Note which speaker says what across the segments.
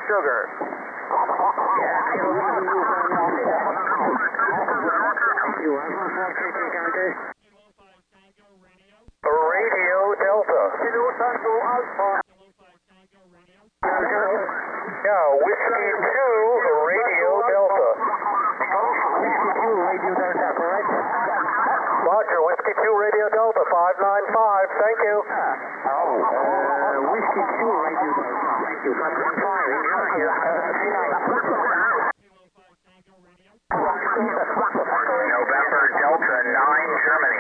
Speaker 1: sugar. Radio Delta. Yeah, Whiskey 2, Radio Delta. Roger, Whiskey 2, Radio Delta, 595, thank you.
Speaker 2: Whiskey 2, Radio Delta. Thank you, 595.
Speaker 1: November Delta 9, Germany.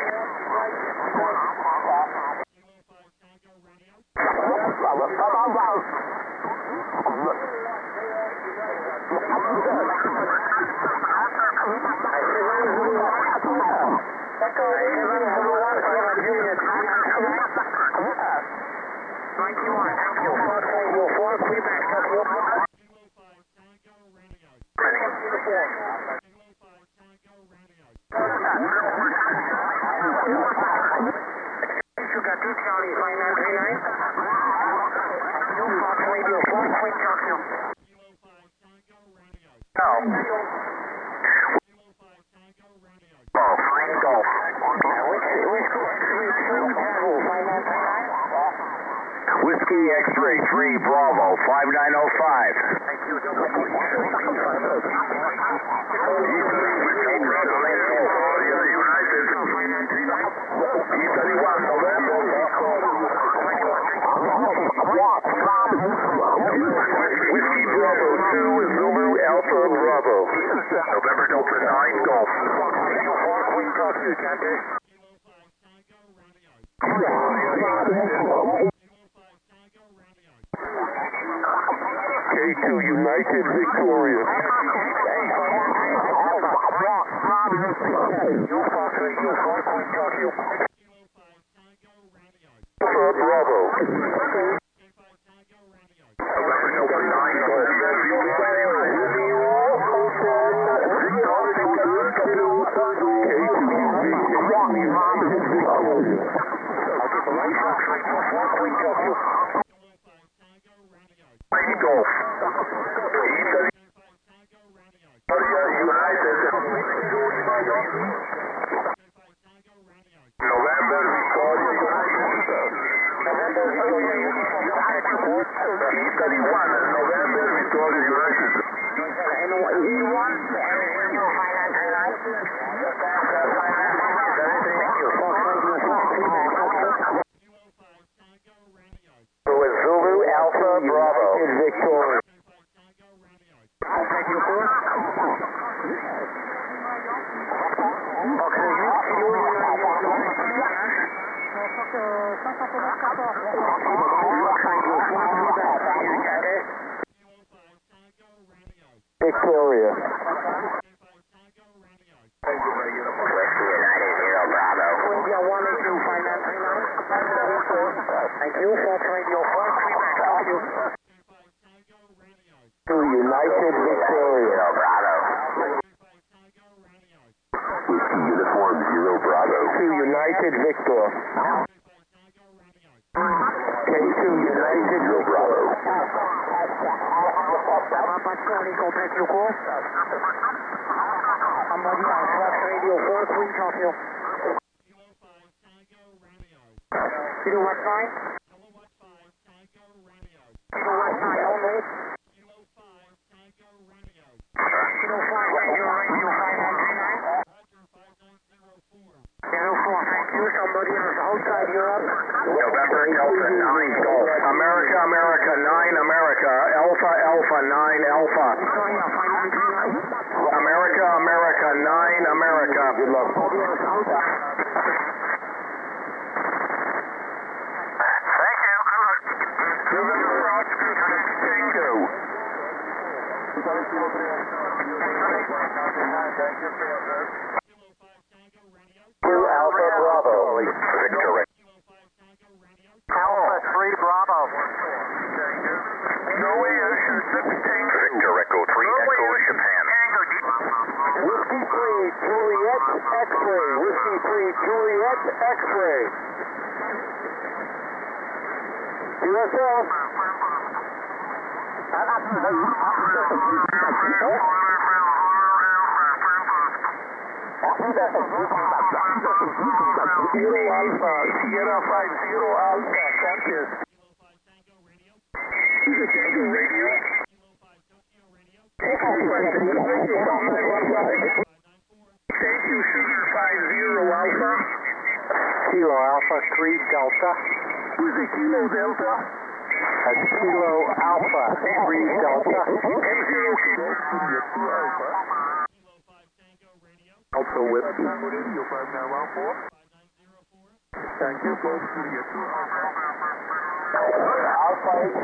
Speaker 1: Whiskey X-ray 3 Bravo 5905. Thank you. Whiskey Bravo 2 Zulu Alpha Bravo. November Delta 9 Golf. K2 United Victoria. Bravo. Golf. November E31 November Victoria United. Zulu Alpha Bravo. Victoria. Victoria. Thank you, Fox Radio 4, to United Victoria. Bravo. Whiskey Uniform 0 Bravo. To United Victor. K2 United 0 Bravo. Fox Radio 4, Queen Tokyo. Kilo Watt 9. Kilo Watt 9 only. Kilo 5 Radio 5939. 04, thank you. Somebody else outside Europe. November Delta 9 Golf. America, America 9 America. Alpha, Alpha 9 Alpha. America, America 9 America. Good luck. Alpha Bravo. Victory. Alpha 3 Bravo. Victor Echo 3 Echo Japan. Whiskey 3 Juliet X-ray. Whiskey 3 Juliet X-ray. USL. Zero Alpha, Sierra 50 Alpha, conscious. Tango Radio. Thank you, Sugar 50 Alpha.
Speaker 3: Kilo Alpha 3 Delta.
Speaker 1: Who's the Kilo Delta?
Speaker 3: Kilo Alpha 3 Delta.
Speaker 1: M0 Kilo Alpha.
Speaker 3: Alpha Whiskey.
Speaker 1: Radio 5914. Thank you, folks. Studio 2 Alpha. Alpha 8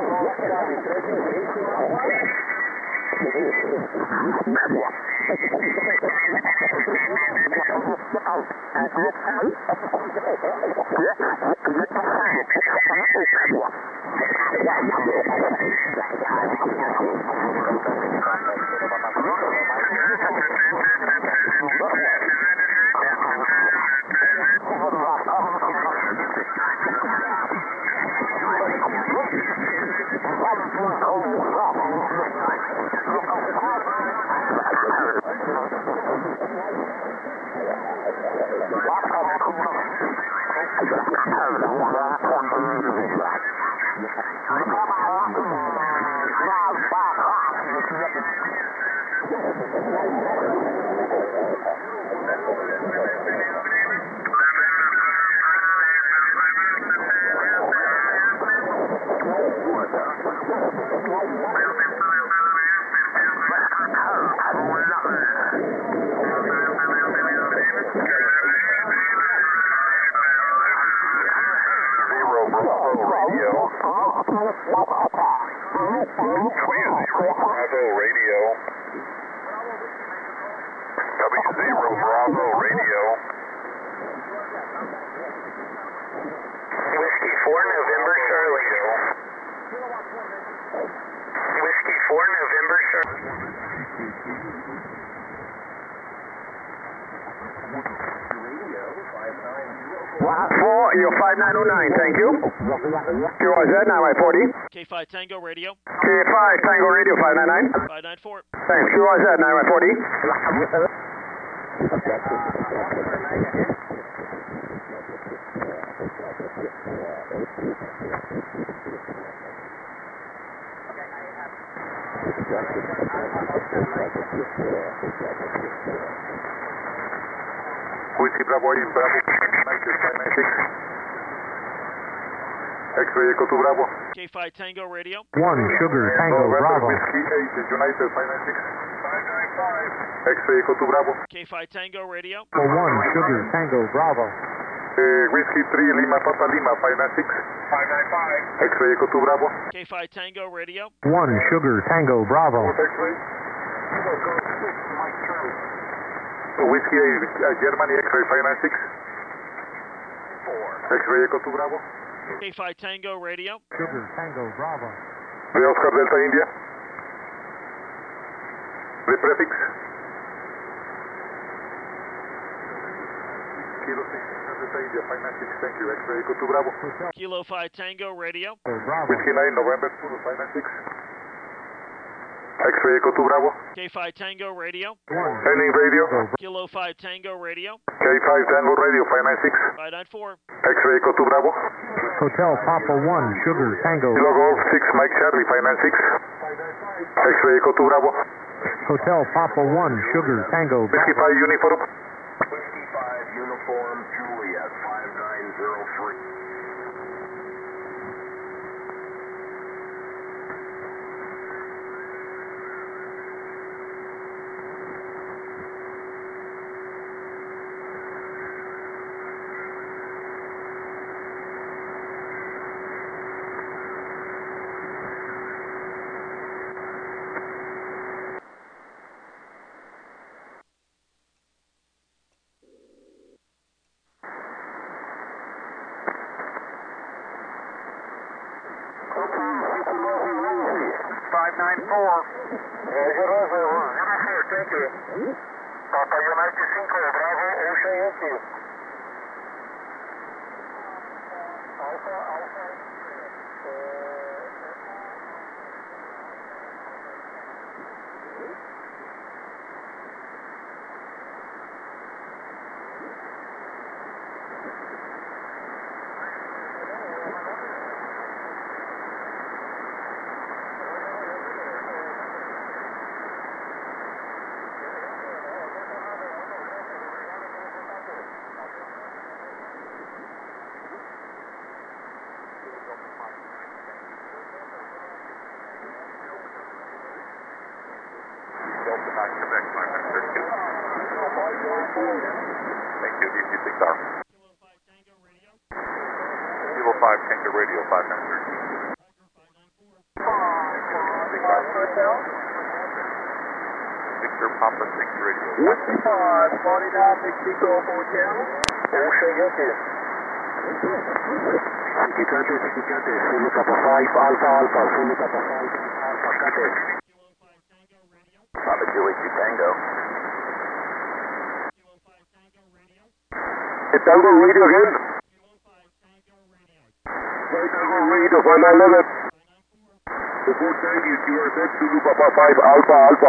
Speaker 1: You're 5909, thank you. QRZ 9Y40.
Speaker 4: K5 Tango Radio.
Speaker 1: K5 Tango Radio 599.
Speaker 4: 594.
Speaker 1: Thanks, QRZ 9Y40.
Speaker 5: Whiskey Bravo 8, Bravo 596. X-ray Echo 2 Bravo.
Speaker 4: K5 Tango Radio.
Speaker 3: 1 Sugar Tango
Speaker 5: November
Speaker 3: Bravo.
Speaker 5: Whiskey 8, United 596. 595. X-ray Echo 2 Bravo.
Speaker 4: K5 Tango Radio.
Speaker 3: 1 Sugar Tango Bravo.
Speaker 5: Whiskey 3, Lima Papa Lima 596. 595. X-ray Echo 2 Bravo.
Speaker 4: K5 Tango Radio.
Speaker 3: 1 Sugar Tango Bravo.
Speaker 5: X-ray. Whiskey 8, Germany X-ray 596. 4. X-ray Echo 2 Bravo.
Speaker 4: K5 Tango Radio.
Speaker 3: Sugar Tango Bravo.
Speaker 5: De Oscar Delta India. De prefix. Kilo 6 Delta India 596, thank you. X-ray Echo 2 Bravo.
Speaker 4: Kilo 5 Tango Radio.
Speaker 3: Bravo.
Speaker 5: Whiskey 9 November 596. X-ray Echo 2 Bravo.
Speaker 4: K5 Tango Radio.
Speaker 3: 1
Speaker 5: Ending radio.
Speaker 4: Kilo 5 Tango Radio.
Speaker 5: K5 Tango Radio 596.
Speaker 4: 594.
Speaker 5: X-ray Echo 2 Bravo.
Speaker 3: Hotel Papa 1 Sugar Tango.
Speaker 5: Kilo Golf 6 Mike Charlie 596. X-ray Echo 2 Bravo.
Speaker 3: Hotel Papa 1 Sugar Tango.
Speaker 5: Whiskey 5 Uniform.
Speaker 1: Whiskey 5 Uniform Juliet 5903. Thank you. Papa United 5, Bravo, Ocean Yankee. Alpha.
Speaker 5: Delta 9, Quebec, 532. Thank you, DC 6R.
Speaker 4: Kilo 5 Tango Radio.
Speaker 5: Kilo 5 Tango Radio, 532. Victor Papa 6 Radio.
Speaker 1: 55, 49, Mexico Hotel. Ocean Hotel. City Contest, Zulu Papa 5, Alpha Alpha, Zulu Papa 5, Alpha Contest.
Speaker 4: Kilo 5 Tango Radio.
Speaker 1: Papa Julie 2 Tango.
Speaker 4: Kilo 5 Tango Radio.
Speaker 1: Hey, Tango Radio again.
Speaker 4: Kilo 5 Tango Radio.
Speaker 1: Tango Radio, 511.
Speaker 4: 594.
Speaker 1: The 490 is URZ, Zulu Papa 5, Alpha Alpha.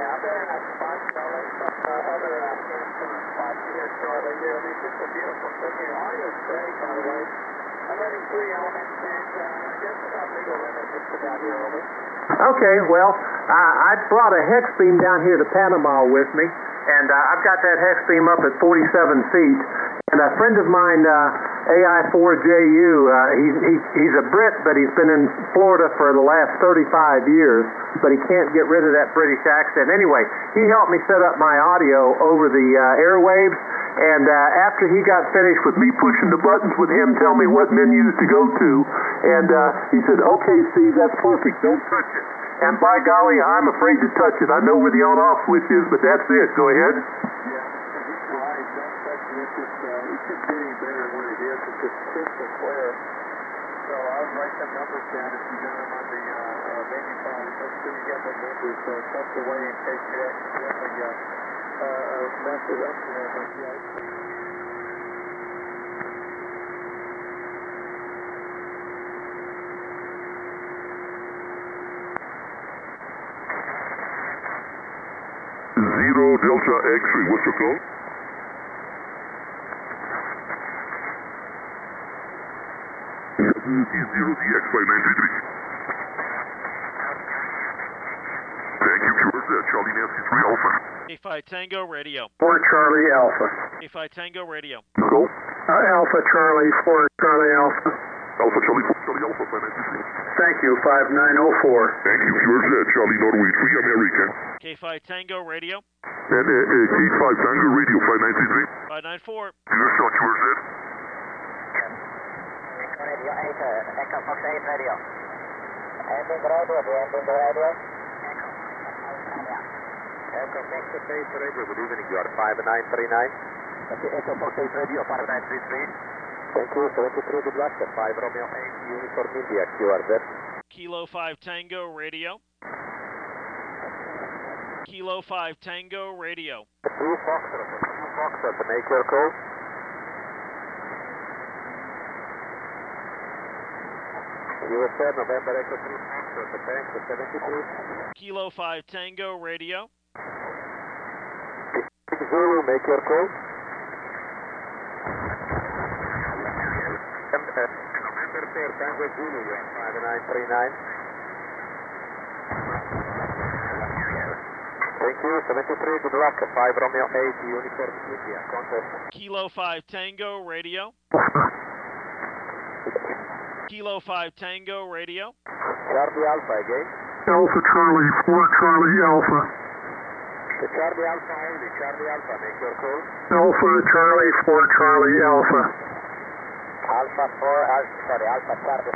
Speaker 1: very nice spot. Some other camping spots here, Charlie. It's just a beautiful thing here. Audio's great, by the way. I'm running 3 elements and just about legal limit just about here, over.
Speaker 6: Okay, well, I brought a hex beam down here to Panama with me, and I've got that hex beam up at 47 feet. And a friend of mine, AI4JU, he's a Brit, but he's been in Florida for the last 35 years, but he can't get rid of that British accent. Anyway, he helped me set up my audio over the airwaves, and after he got finished with me pushing the buttons with him, tell me what menus to go to, and he said, okay, Steve, that's perfect, don't touch it. And by golly, I'm afraid to touch it. I know where the on-off switch is, but that's it. Go ahead.
Speaker 1: So I'll write some numbers down if you got them on the menu phone. Make sure you get the numbers tucked away in case you accidentally mess it up there. But yeah.
Speaker 5: Zero Delta X-ray, what's your call? Zero DX 5933. Thank you, Charlie Nancy 3 Alpha.
Speaker 4: A5 Tango Radio.
Speaker 1: 4 Charlie Alpha.
Speaker 4: A5 Tango Radio.
Speaker 5: Go.
Speaker 1: Alpha Charlie, 4 Charlie Alpha.
Speaker 5: Alpha Charlie 4 Charlie Alpha 5933.
Speaker 1: Thank you, 5904.
Speaker 5: Thank you, Charlie Norway 3 American.
Speaker 4: K5 Tango Radio.
Speaker 5: And K5 Tango Radio 5933.
Speaker 4: 594.
Speaker 5: Here's yours,
Speaker 2: Radio 8, Echo Fox 8 radio. Ending radio, the ending radio. Echo Fox 8 radio, good evening, you are 5939. Echo Fox 8 radio, 5933. Thank you, 73, good luck, 5 Romeo 8, Uniform India, QRZ.
Speaker 4: Kilo 5 Tango Radio. Kilo 5 Tango Radio.
Speaker 2: 2 Foxtrot, make your call. USA November Echo 3 Foxtrot, the tank, 73.
Speaker 4: Kilo 5 Tango Radio.
Speaker 2: Zulu, make your call. November 4 Tango Zulu, you are 5939. Thank you, 73, good luck, 5 Romeo 8, Uniform India, contest.
Speaker 4: Kilo 5 Tango Radio. Kilo 5 Tango Radio.
Speaker 2: Charlie Alpha again.
Speaker 1: Alpha Charlie, 4 Charlie Alpha.
Speaker 2: The Charlie Alpha only, Charlie Alpha, make your call.
Speaker 1: Alpha Charlie, 4 Charlie Alpha.
Speaker 2: Alpha 4, Alpha Charlie.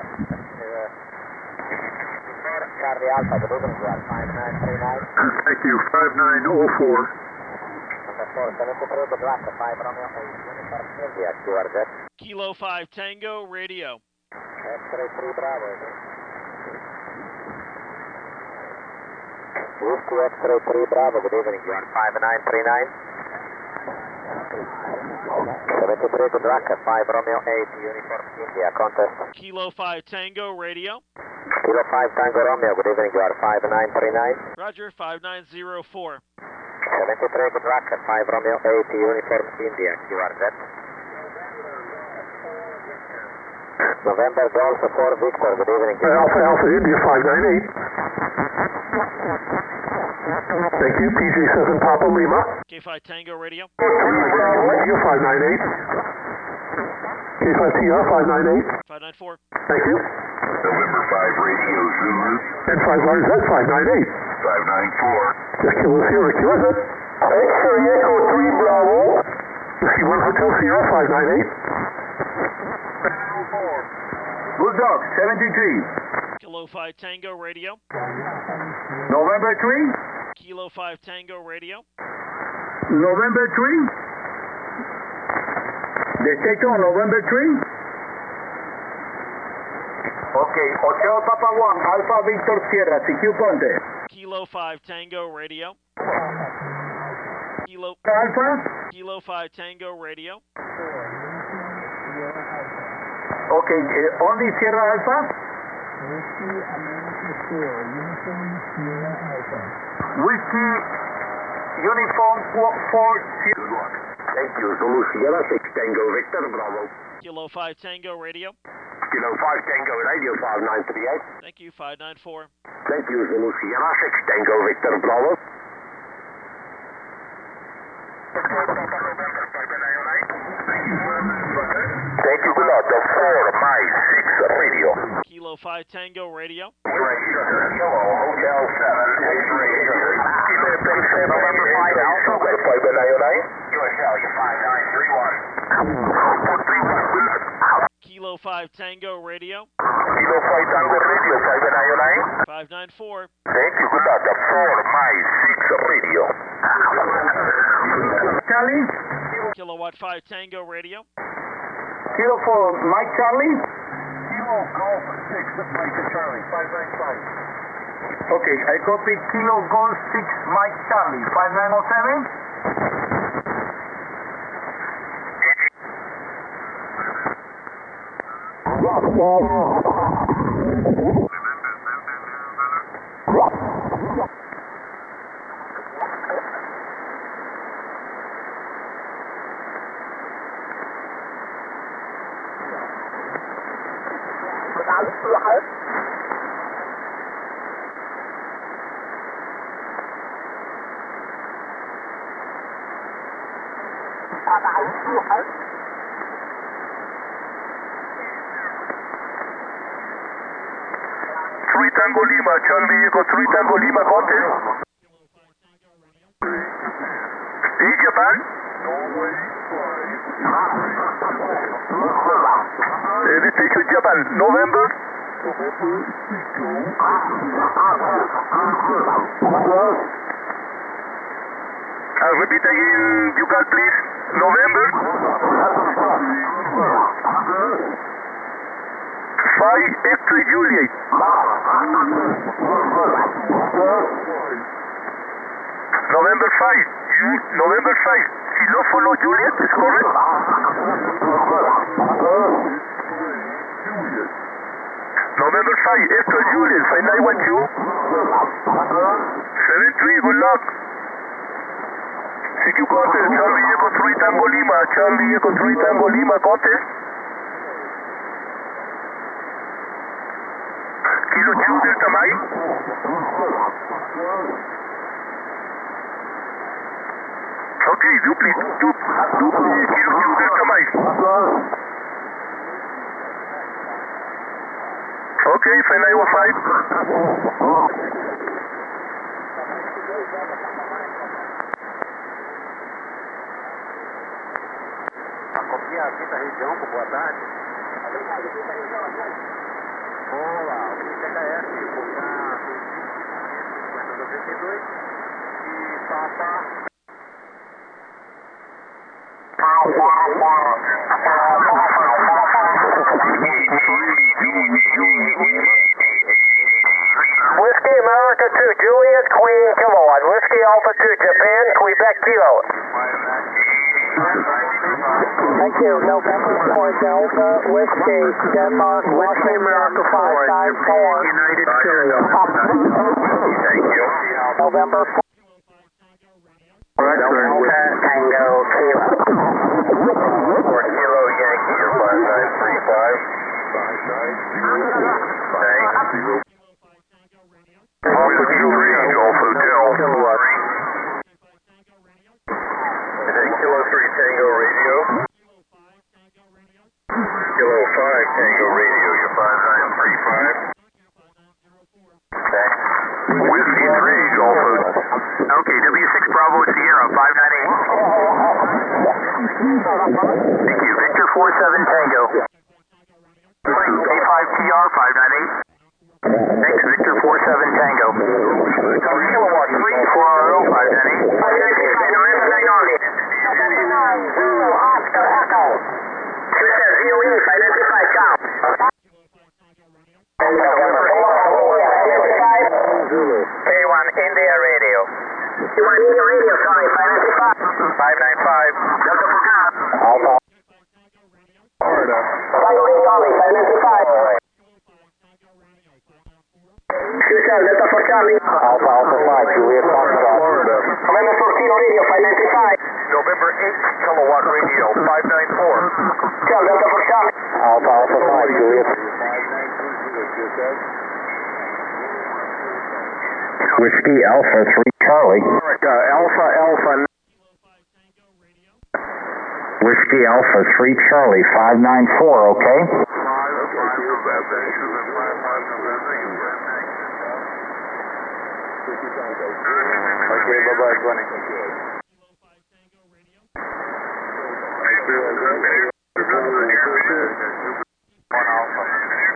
Speaker 2: 4 Charlie Alpha, good evening, you are 5939.
Speaker 1: Thank you, 5904.
Speaker 2: Number 4, 73, good luck, 5 Romeo 8, Uniform India, QRZ.
Speaker 4: Kilo 5 Tango Radio.
Speaker 2: X-ray 3 Bravo. Whiskey X-ray 3 Bravo, good evening, you are 5939. 73, good luck, 5 Romeo 8, Uniform India, contest.
Speaker 4: Kilo 5 Tango Radio.
Speaker 2: Kilo 5 Tango Romeo, good evening, you are 5939.
Speaker 4: Roger, 5904.
Speaker 2: 73, good luck, 5 Romeo 8, Uniform India, QRZ. November Golf 4 Victor, good evening.
Speaker 1: Alpha India 598. Thank you, PJ7 Papa Lima.
Speaker 4: K5 Tango Radio.
Speaker 1: Radio 598. K5TR 598.
Speaker 4: 594.
Speaker 1: Thank you.
Speaker 5: November 5 Radio Zulu.
Speaker 1: And 5RZ 598.
Speaker 5: 594.
Speaker 1: Kilo Sierra QRZ. X-ray Echo 3 Bravo. Whiskey 1 Hotel Sierra 598. Bulldog 73.
Speaker 4: Kilo 5 Tango Radio.
Speaker 1: November 3.
Speaker 4: Kilo 5 Tango Radio.
Speaker 1: November 3. Detector November 3. Okay, Hotel Papa 1, Alpha Victor Sierra, CQ Ponte.
Speaker 4: Kilo 5 Tango Radio. Kilo
Speaker 1: Alpha.
Speaker 4: Kilo 5 Tango Radio.
Speaker 1: Okay, only Sierra Alpha.
Speaker 5: Whiskey, uniform 4. Good luck.
Speaker 2: Thank you, Zulu Sierra 6 Tango Victor Bravo.
Speaker 4: Kilo 5 Tango Radio.
Speaker 2: Kilo 5 Tango Radio 5938.
Speaker 4: Thank you, 594.
Speaker 2: Thank you, Zulu Sierra 6 Tango Victor Bravo. Thank you, good luck. The 4 My 6 Radio.
Speaker 4: Kilo 5 Tango Radio.
Speaker 2: Kilo Hotel 7 X-ray Sugar. Kilo 37 November 5 Alpha. 5909. USL 5931.
Speaker 4: Kilo 5 Tango Radio.
Speaker 2: Kilo 5 Tango Radio 5909.
Speaker 4: 594.
Speaker 2: Thank you, good luck. The 4 My 6 Radio.
Speaker 5: Charlie,
Speaker 4: Kilowatt 5 Tango Radio.
Speaker 5: Kilo 4 Mike Charlie. Kilo Golf 6 Mike Charlie 595. Okay, I copy Kilo Golf 6 Mike Charlie 5907.
Speaker 2: Three Tango Lima, Charlie Echo 3 Tango Lima, contest. Steve, Japan. This is Japan, November. Repeat again, you got please. November. 5 X-ray Juliet. November 5. November 5. Xylophone Juliet, is correct? November 5. X-ray Juliet, 5912. 73, good luck. CQ contest, Charlie Echo 3 Tango Lima, Charlie Echo 3 Tango Lima contest. Kilo 2 Delta Mike. Okay, duplicate, Kilo 2 Delta Mike. Okay, 5905. Copiar aqui da região, boa tarde. Olá, o TKS, Bocan 5092 e Papa.
Speaker 7: Whiskey America 2, Juliet, Queen Kilowatt. Whiskey Alpha 2, Japan, Quebec Kilo. Thank you. November 4 Delta, Whiskey, Denmark, Whiskey America 594.
Speaker 2: United Kilo. Thank you.
Speaker 7: November 4 Tango Kilo.
Speaker 2: 4 Kilo Yankee, 5935. Thanks. Alpha 2 Golf Hotel 3. Kilo 3 Tango Radio. Kilo 5 Tango Radio, you're 5935. Thanks. Whiskey 3 Golf Hotel. Okay, W6 Bravo Sierra 598. Thank you. Victor 47 Tango. A5TR 598. Thanks, Victor 47 Tango. Kilowatt 3 4RO 598.
Speaker 7: Oscar Echo. ZOE 595 Tom.
Speaker 2: K1 India Radio.
Speaker 7: K1 India Radio, sorry, 595.
Speaker 2: 595. Delta Bucan.
Speaker 7: Alpha. Florida. Tango Charlie, 595. QSL, Delta for Charlie.
Speaker 2: Alpha Alpha 5, Juliet Foxtrot.
Speaker 7: November 14 radio, 595.
Speaker 2: November 8 kilowatt radio, 594.
Speaker 7: Charlie, Delta for Charlie.
Speaker 2: Alpha Alpha 5, Juliet.
Speaker 6: Whiskey Alpha 3 Charlie.
Speaker 2: Alpha Alpha.
Speaker 6: Whiskey Alpha 3 Charlie, 594, okay?
Speaker 2: Okay, bye-bye, 20. One Alpha.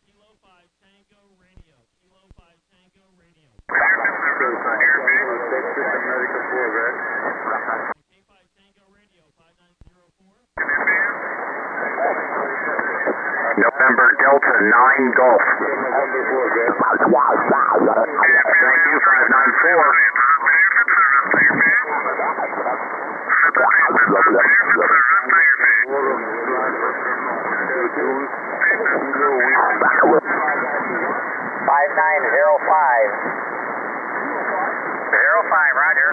Speaker 6: November Delta 9 Golf. Thank you, 594.
Speaker 7: Roger.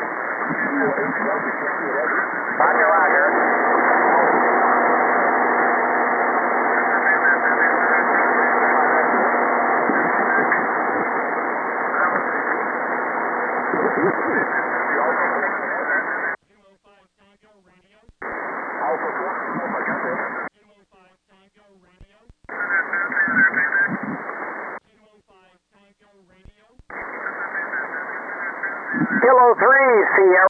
Speaker 7: Roger, Roger. Kilo 3, Sierra.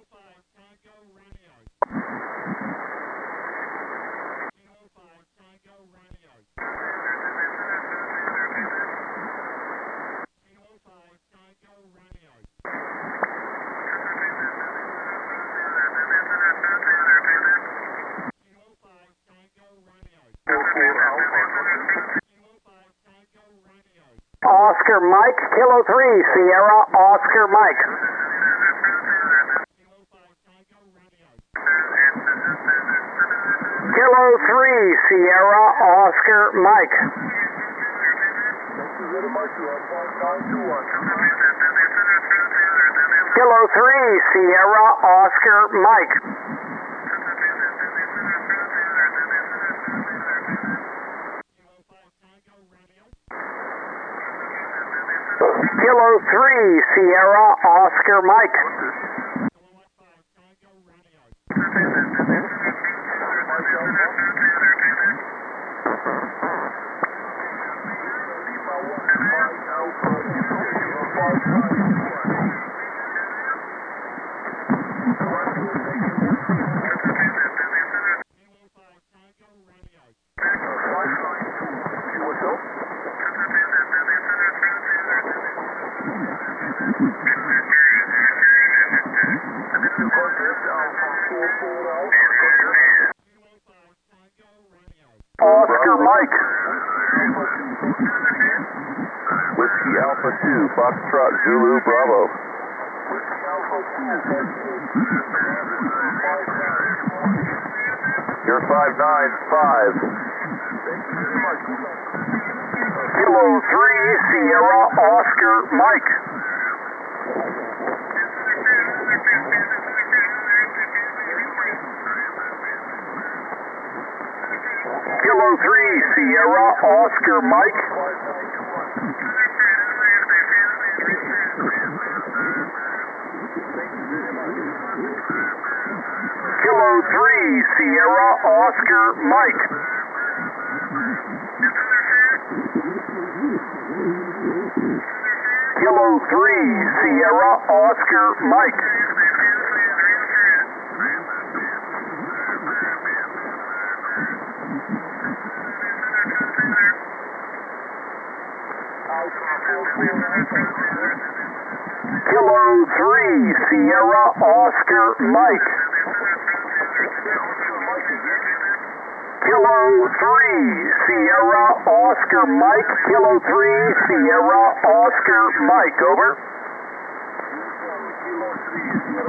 Speaker 7: Oscar Mike, Kilo 3, Sierra, Oscar Mike. Kilo 3, Sierra, Oscar Mike. Kilo 3, Sierra, Oscar Mike. Kilo 3, Sierra, Oscar Mike. Oscar Mike.
Speaker 2: Whiskey Alpha 2, Foxtrot Zulu Bravo. You're 595.
Speaker 7: Kilo 3, Sierra, Oscar Mike. Kilo 3, Sierra, Oscar Mike. Kilo 3, Sierra, Oscar Mike. Kilo 3, Sierra, Oscar Mike. Kilo 3, Sierra, Oscar Mike. Kilo 3, Sierra, Oscar Mike. Kilo 3, Sierra, Oscar Mike. Over.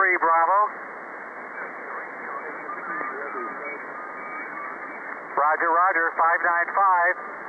Speaker 7: Bravo. Roger, 595.